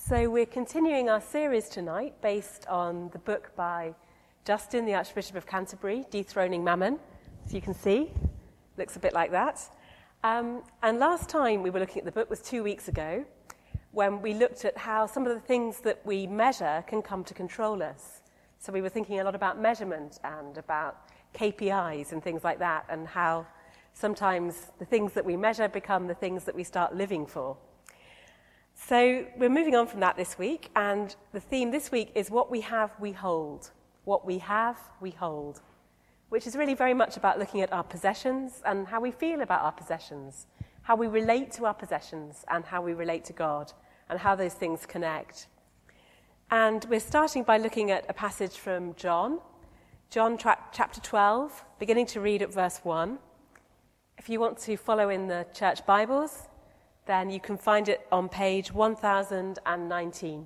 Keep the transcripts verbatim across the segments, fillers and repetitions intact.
So we're continuing our series tonight based on the book by Justin, the Archbishop of Canterbury, Dethroning Mammon. As you can see, looks a bit like that. Um, and last time we were looking at the book was two weeks ago, when we looked at how some of the things that we measure can come to control us. So we were thinking a lot about measurement and about K P Is and things like that, and how sometimes the things that we measure become the things that we start living for. So we're moving on from that this week, and the theme this week is what we have, we hold. What we have, we hold, which is really very much about looking at our possessions and how we feel about our possessions, how we relate to our possessions and how we relate to God, and how those things connect. And we're starting by looking at a passage from John, John tra- chapter twelve, beginning to read at verse one. If you want to follow in the church Bibles, then you can find it on page one thousand nineteen.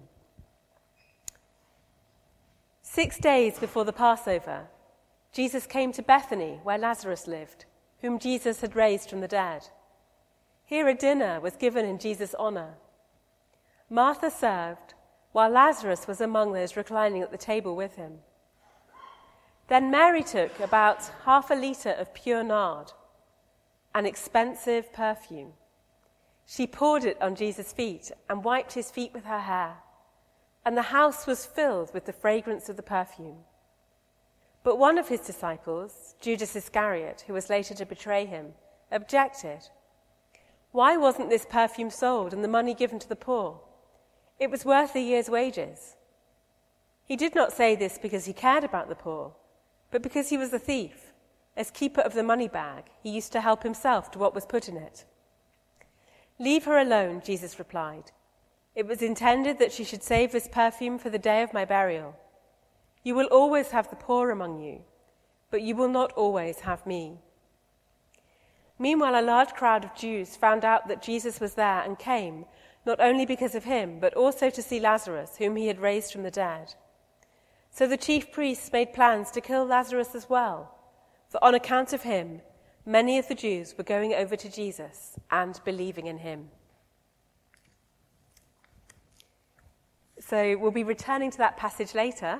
Six days before the Passover, Jesus came to Bethany, where Lazarus lived, whom Jesus had raised from the dead. Here a dinner was given in Jesus' honor. Martha served, while Lazarus was among those reclining at the table with him. Then Mary took about half a litre of pure nard, an expensive perfume. She poured it on Jesus' feet and wiped his feet with her hair, and the house was filled with the fragrance of the perfume. But one of his disciples, Judas Iscariot, who was later to betray him, objected. Why wasn't this perfume sold and the money given to the poor? It was worth a year's wages. He did not say this because he cared about the poor, but because he was a thief. As keeper of the money bag, he used to help himself to what was put in it. Leave her alone, Jesus replied. It was intended that she should save this perfume for the day of my burial. You will always have the poor among you, but you will not always have me. Meanwhile, a large crowd of Jews found out that Jesus was there and came, not only because of him, but also to see Lazarus, whom he had raised from the dead. So the chief priests made plans to kill Lazarus as well, for on account of him, many of the Jews were going over to Jesus and believing in him. So we'll be returning to that passage later.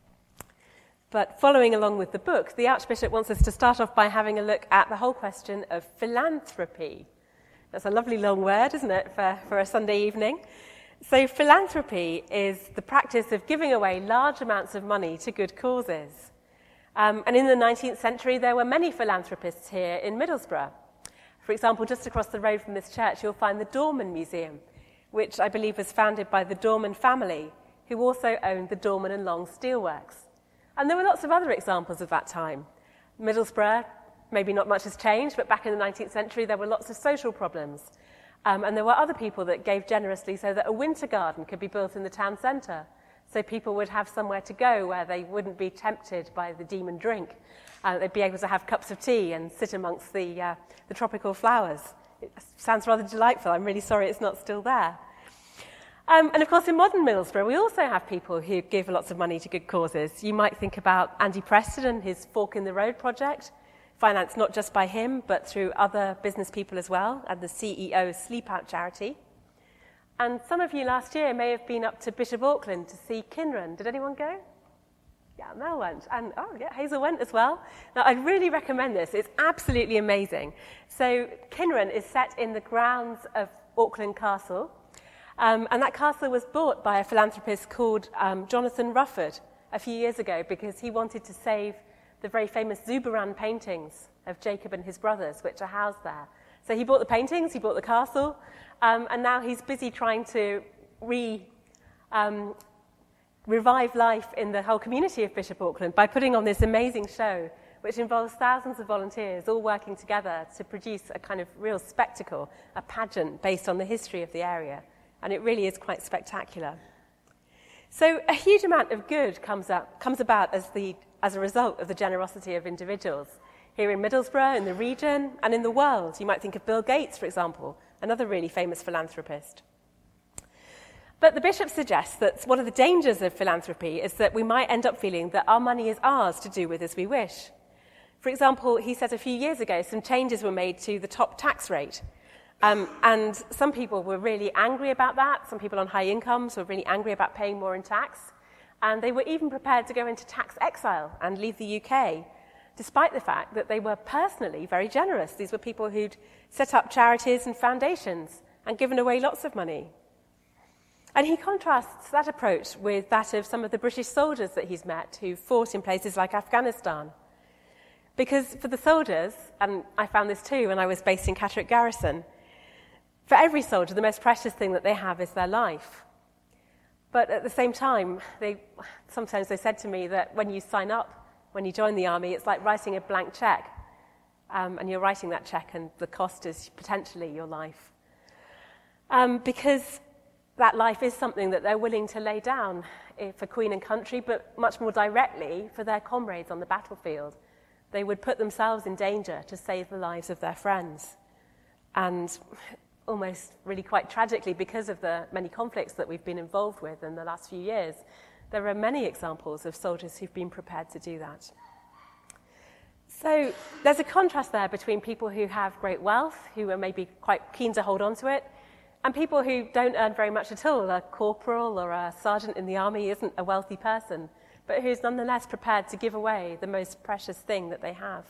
But following along with the book, the Archbishop wants us to start off by having a look at the whole question of philanthropy. That's a lovely long word, isn't it, for, for a Sunday evening? So philanthropy is the practice of giving away large amounts of money to good causes. Um, and in the nineteenth century, there were many philanthropists here in Middlesbrough. For example, just across the road from this church, you'll find the Dorman Museum, which I believe was founded by the Dorman family, who also owned the Dorman and Long Steelworks. And there were lots of other examples of that time. Middlesbrough, maybe not much has changed, but back in the nineteenth century, there were lots of social problems. Um, and there were other people that gave generously so that a winter garden could be built in the town centre, so people would have somewhere to go where they wouldn't be tempted by the demon drink. Uh, they'd be able to have cups of tea and sit amongst the, uh, the tropical flowers. It sounds rather delightful. I'm really sorry it's not still there. Um, and of course, in modern Middlesbrough, we also have people who give lots of money to good causes. You might think about Andy Preston and his Fork in the Road project, financed not just by him, but through other business people as well, and the C E O's Sleep Out charity. And some of you last year may have been up to Bishop Auckland to see Kinran. Did anyone go? Yeah, Mel went. And, oh, yeah, Hazel went as well. Now, I'd really recommend this. It's absolutely amazing. So, Kinran is set in the grounds of Auckland Castle. Um, and that castle was bought by a philanthropist called um, Jonathan Rufford a few years ago because he wanted to save the very famous Zurbarán paintings of Jacob and his brothers, which are housed there. So he bought the paintings, he bought the castle, um, and now he's busy trying to re, um, revive life in the whole community of Bishop Auckland by putting on this amazing show, which involves thousands of volunteers all working together to produce a kind of real spectacle, a pageant based on the history of the area. And it really is quite spectacular. So a huge amount of good comes, up, comes about as, the, as a result of the generosity of individuals. Here in Middlesbrough, in the region, and in the world. You might think of Bill Gates, for example, another really famous philanthropist. But the bishop suggests that one of the dangers of philanthropy is that we might end up feeling that our money is ours to do with as we wish. For example, he said a few years ago some changes were made to the top tax rate, Um, and some people were really angry about that. Some people on high incomes were really angry about paying more in tax. And they were even prepared to go into tax exile and leave the U K, despite the fact that they were personally very generous. These were people who'd set up charities and foundations and given away lots of money. And he contrasts that approach with that of some of the British soldiers that he's met who fought in places like Afghanistan. Because for the soldiers, and I found this too when I was based in Catterick Garrison, for every soldier, the most precious thing that they have is their life. But at the same time, they, sometimes they said to me that when you sign up, when you join the army, it's like writing a blank check. Um, and you're writing that check and the cost is potentially your life. Um, because that life is something that they're willing to lay down for Queen and country, but much more directly for their comrades on the battlefield. They would put themselves in danger to save the lives of their friends. And almost really quite tragically, because of the many conflicts that we've been involved with in the last few years, there are many examples of soldiers who've been prepared to do that. So there's a contrast there between people who have great wealth, who are maybe quite keen to hold on to it, and people who don't earn very much at all. A corporal or a sergeant in the army isn't a wealthy person, but who's nonetheless prepared to give away the most precious thing that they have.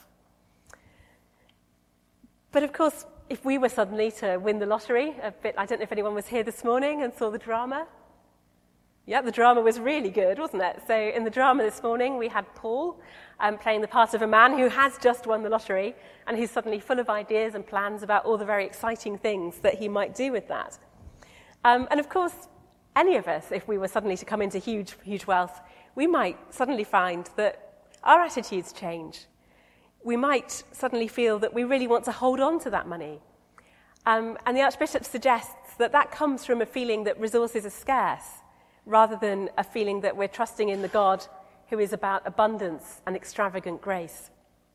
But of course, if we were suddenly to win the lottery, a bit, I don't know if anyone was here this morning and saw the drama. Yeah, the drama was really good, wasn't it? So in the drama this morning, we had Paul um, playing the part of a man who has just won the lottery and who's suddenly full of ideas and plans about all the very exciting things that he might do with that. Um, and of course, any of us, if we were suddenly to come into huge, huge wealth, we might suddenly find that our attitudes change. We might suddenly feel that we really want to hold on to that money. Um, and the Archbishop suggests that that comes from a feeling that resources are scarce, rather than a feeling that we're trusting in the God who is about abundance and extravagant grace.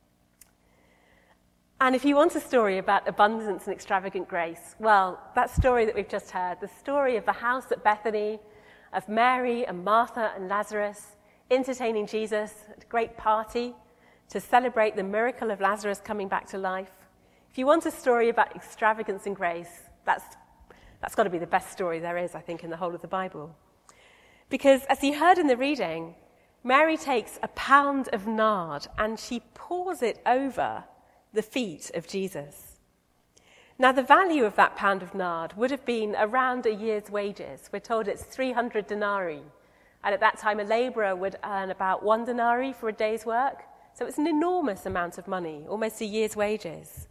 And if you want a story about abundance and extravagant grace, well, that story that we've just heard, the story of the house at Bethany, of Mary and Martha and Lazarus entertaining Jesus at a great party to celebrate the miracle of Lazarus coming back to life. If you want a story about extravagance and grace, that's, that's got to be the best story there is, I think, in the whole of the Bible. Because, as you heard in the reading, Mary takes a pound of nard and she pours it over the feet of Jesus. Now, the value of that pound of nard would have been around a year's wages. We're told it's three hundred denarii. And at that time, a labourer would earn about one denarii for a day's work. So it's an enormous amount of money, almost a year's wages.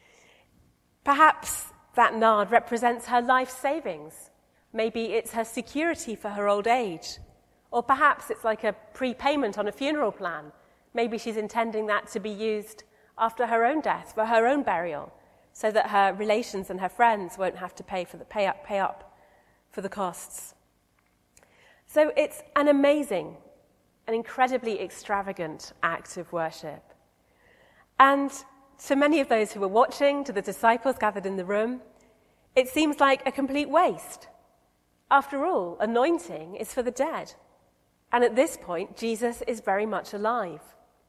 Perhaps that nard represents her life savings. Maybe it's her security for her old age. Or perhaps it's like a prepayment on a funeral plan. Maybe she's intending that to be used after her own death, for her own burial, so that her relations and her friends won't have to pay for the pay up, pay up for the costs. So it's an amazing, an incredibly extravagant act of worship. And to many of those who were watching, to the disciples gathered in the room, it seems like a complete waste. After all, anointing is for the dead. And at this point, Jesus is very much alive.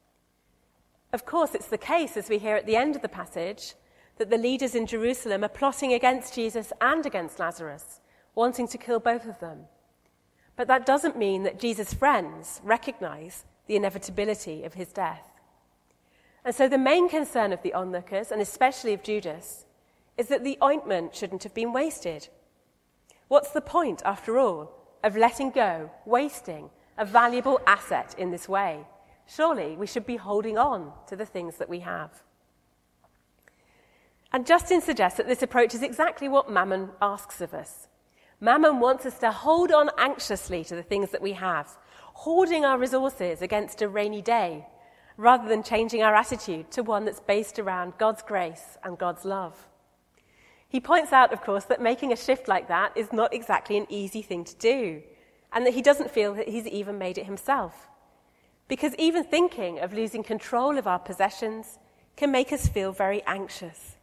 Of course, it's the case, as we hear at the end of the passage, that the leaders in Jerusalem are plotting against Jesus and against Lazarus, wanting to kill both of them. But that doesn't mean that Jesus' friends recognize the inevitability of his death. And so the main concern of the onlookers, and especially of Judas, is that the ointment shouldn't have been wasted. What's the point, after all, of letting go, wasting a valuable asset in this way? Surely we should be holding on to the things that we have. And Justin suggests that this approach is exactly what Mammon asks of us. Mammon wants us to hold on anxiously to the things that we have, hoarding our resources against a rainy day, rather than changing our attitude to one that's based around God's grace and God's love. He points out, of course, that making a shift like that is not exactly an easy thing to do, and that he doesn't feel that he's even made it himself. Because even thinking of losing control of our possessions can make us feel very anxious.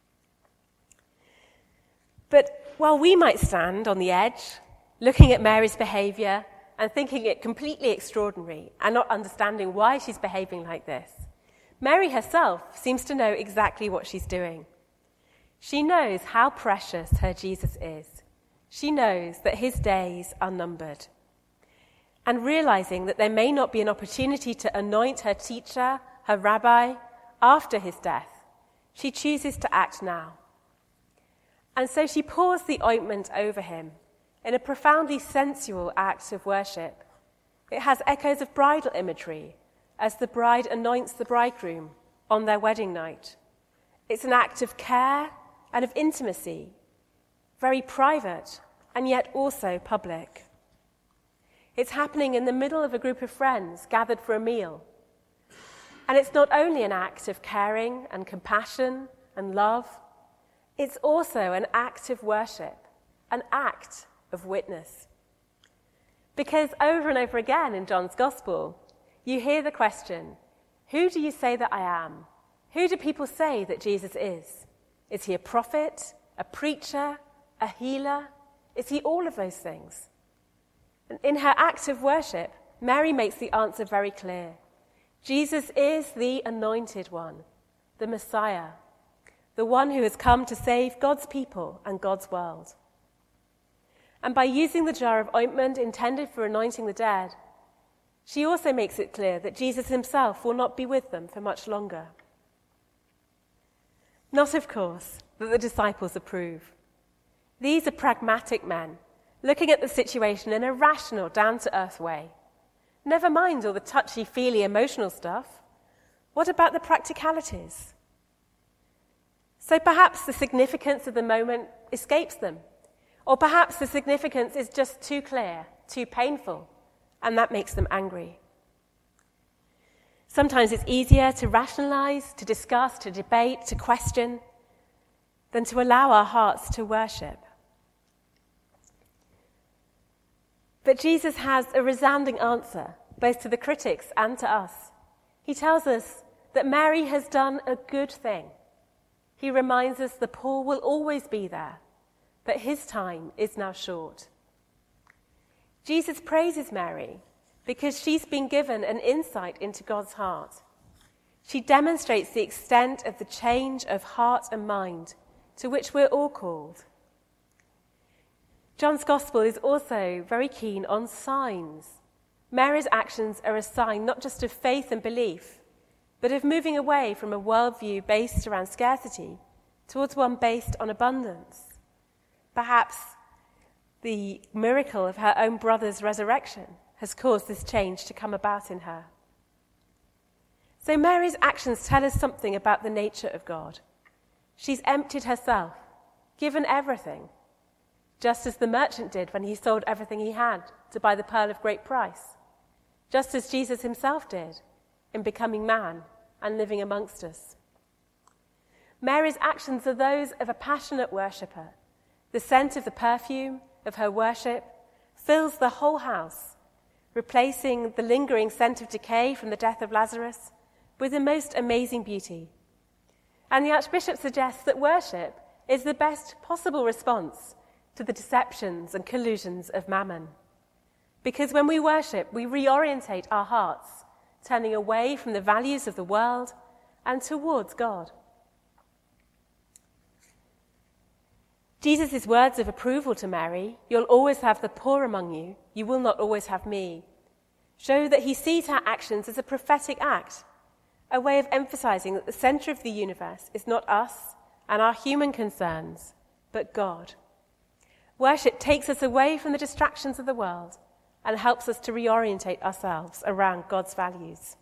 But while we might stand on the edge, looking at Mary's behaviour and thinking it completely extraordinary and not understanding why she's behaving like this, Mary herself seems to know exactly what she's doing. She knows how precious her Jesus is. She knows that his days are numbered. And realizing that there may not be an opportunity to anoint her teacher, her rabbi, after his death, she chooses to act now. And so she pours the ointment over him in a profoundly sensual act of worship. It has echoes of bridal imagery as the bride anoints the bridegroom on their wedding night. It's an act of care and of intimacy, very private and yet also public. It's happening in the middle of a group of friends gathered for a meal. And it's not only an act of caring and compassion and love, it's also an act of worship, an act of witness. Because over and over again in John's Gospel, you hear the question, who do you say that I am? Who do people say that Jesus is? Is he a prophet, a preacher, a healer? Is he all of those things? And in her act of worship, Mary makes the answer very clear. Jesus is the anointed one, the Messiah, the one who has come to save God's people and God's world. And by using the jar of ointment intended for anointing the dead, she also makes it clear that Jesus himself will not be with them for much longer. Not, of course, that the disciples approve. These are pragmatic men, looking at the situation in a rational, down-to-earth way. Never mind all the touchy-feely emotional stuff. What about the practicalities? So perhaps the significance of the moment escapes them. Or perhaps the significance is just too clear, too painful, and that makes them angry. Sometimes it's easier to rationalize, to discuss, to debate, to question, than to allow our hearts to worship. But Jesus has a resounding answer, both to the critics and to us. He tells us that Mary has done a good thing. He reminds us the poor will always be there, but his time is now short. Jesus praises Mary because she's been given an insight into God's heart. She demonstrates the extent of the change of heart and mind to which we're all called. John's Gospel is also very keen on signs. Mary's actions are a sign not just of faith and belief, but of moving away from a worldview based around scarcity towards one based on abundance. Perhaps the miracle of her own brother's resurrection has caused this change to come about in her. So Mary's actions tell us something about the nature of God. She's emptied herself, given everything, just as the merchant did when he sold everything he had to buy the pearl of great price, just as Jesus himself did in becoming man and living amongst us. Mary's actions are those of a passionate worshipper. The scent of the perfume of her worship fills the whole house, replacing the lingering scent of decay from the death of Lazarus with the most amazing beauty. And the Archbishop suggests that worship is the best possible response to the deceptions and collusions of mammon. Because when we worship, we reorientate our hearts, turning away from the values of the world and towards God. Jesus' words of approval to Mary, "You'll always have the poor among you, you will not always have me," show that he sees her actions as a prophetic act, a way of emphasizing that the center of the universe is not us and our human concerns, but God. Worship takes us away from the distractions of the world and helps us to reorientate ourselves around God's values.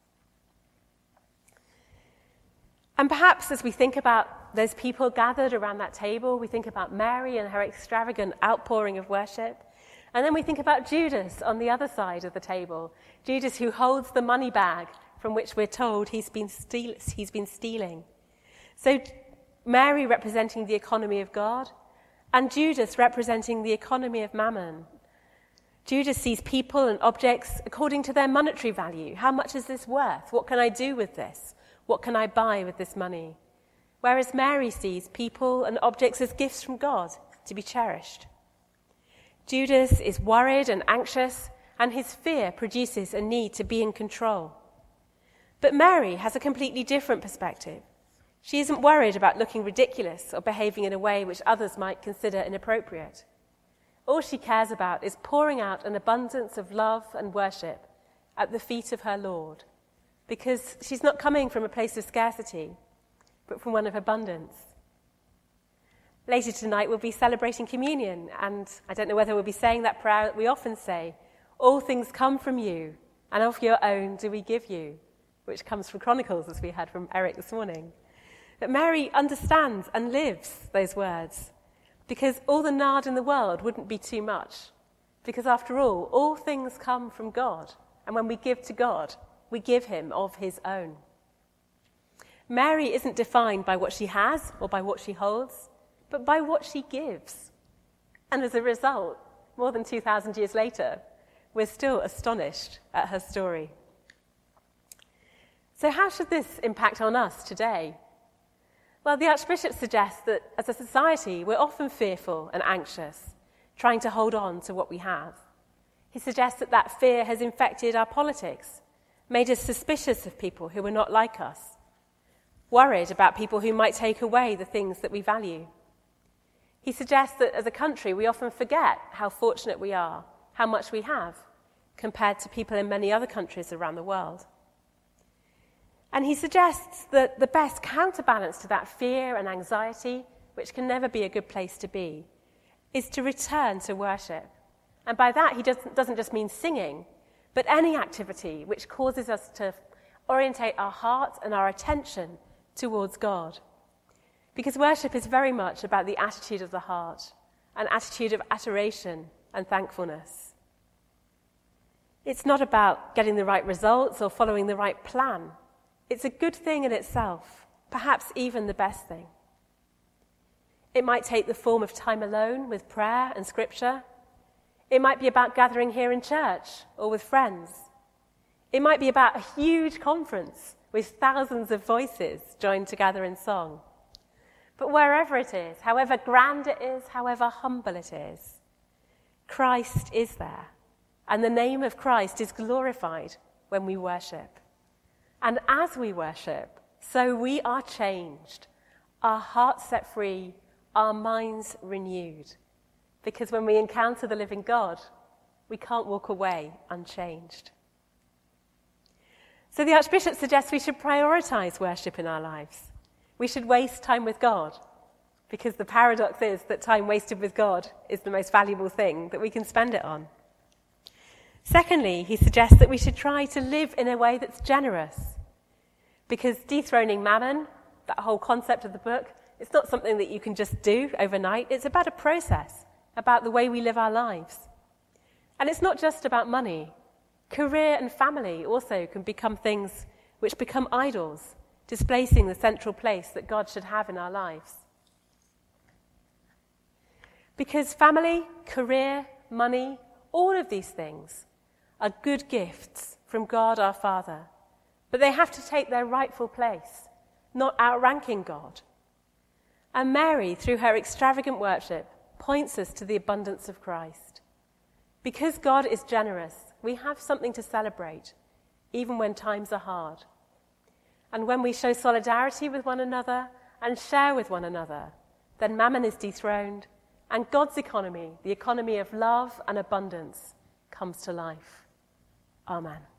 And perhaps as we think about those people gathered around that table, we think about Mary and her extravagant outpouring of worship, and then we think about Judas on the other side of the table, Judas who holds the money bag from which we're told he's been, steal- he's been stealing. So Mary representing the economy of God, and Judas representing the economy of mammon. Judas sees people and objects according to their monetary value. How much is this worth? What can I do with this? What can I buy with this money? Whereas Mary sees people and objects as gifts from God to be cherished. Judas is worried and anxious, and his fear produces a need to be in control. But Mary has a completely different perspective. She isn't worried about looking ridiculous or behaving in a way which others might consider inappropriate. All she cares about is pouring out an abundance of love and worship at the feet of her Lord, because she's not coming from a place of scarcity, but from one of abundance. Later tonight we'll be celebrating communion, and I don't know whether we'll be saying that prayer that we often say, all things come from you, and of your own do we give you, which comes from Chronicles, as we heard from Eric this morning. But Mary understands and lives those words, because all the nard in the world wouldn't be too much, because after all, all things come from God, and when we give to God, we give him of his own. Mary isn't defined by what she has or by what she holds, but by what she gives. And as a result, more than two thousand years later, we're still astonished at her story. So how should this impact on us today? Well, the Archbishop suggests that as a society, we're often fearful and anxious, trying to hold on to what we have. He suggests that that fear has infected our politics, made us suspicious of people who are not like us, worried about people who might take away the things that we value. He suggests that as a country, we often forget how fortunate we are, how much we have, compared to people in many other countries around the world. And he suggests that the best counterbalance to that fear and anxiety, which can never be a good place to be, is to return to worship. And by that, he doesn't, doesn't just mean singing, but any activity which causes us to orientate our heart and our attention towards God. Because worship is very much about the attitude of the heart, an attitude of adoration and thankfulness. It's not about getting the right results or following the right plan. It's a good thing in itself, perhaps even the best thing. It might take the form of time alone with prayer and scripture. It might be about gathering here in church or with friends. It might be about a huge conference with thousands of voices joined together in song. But wherever it is, however grand it is, however humble it is, Christ is there, and the name of Christ is glorified when we worship. And as we worship, so we are changed, our hearts set free, our minds renewed. Because when we encounter the living God, we can't walk away unchanged. So the Archbishop suggests we should prioritize worship in our lives. We should waste time with God, because the paradox is that time wasted with God is the most valuable thing that we can spend it on. Secondly, he suggests that we should try to live in a way that's generous, because dethroning mammon, that whole concept of the book, it's not something that you can just do overnight. It's about a process, about the way we live our lives. And it's not just about money. Career and family also can become things which become idols, displacing the central place that God should have in our lives. Because family, career, money, all of these things are good gifts from God our Father, but they have to take their rightful place, not outranking God. And Mary, through her extravagant worship, points us to the abundance of Christ. Because God is generous, we have something to celebrate, even when times are hard. And when we show solidarity with one another and share with one another, then mammon is dethroned, and God's economy, the economy of love and abundance, comes to life. Amen.